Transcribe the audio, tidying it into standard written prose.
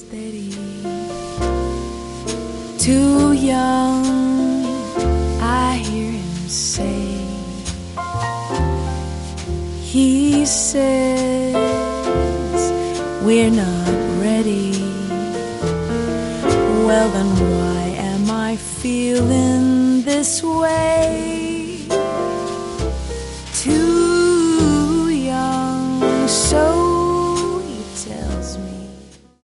steady. Too young, I hear him say. He says we're not